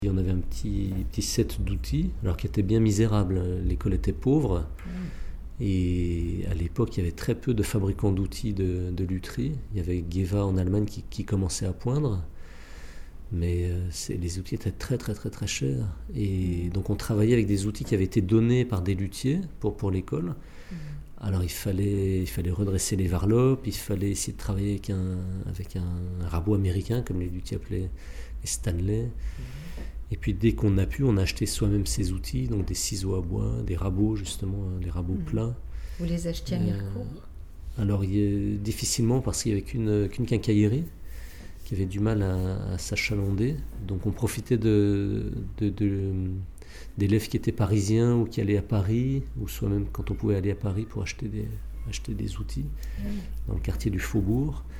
Et on avait un petit set d'outils, alors qui était bien misérable. L'école était pauvre. Et à l'époque, il y avait très peu de fabricants d'outils de lutherie. Il y avait Geva en Allemagne qui commençait à poindre. Mais les outils étaient très très très très chers. Et donc on travaillait avec des outils qui avaient été donnés par des luthiers pour l'école. Alors il fallait redresser les varlopes, il fallait essayer de travailler avec un rabot américain, comme les luthiers appelaient les Stanley. Et puis dès qu'on a pu, on a acheté soi-même ces outils, donc des ciseaux à bois, des rabots justement, des rabots plats. Vous les achetiez à Mirecourt ? Alors difficilement, parce qu'il n'y avait qu'une quincaillerie qui avait du mal à s'achalander. Donc on profitait d'élèves qui étaient parisiens ou qui allaient à Paris, ou soi-même quand on pouvait aller à Paris pour acheter des outils dans le quartier du Faubourg.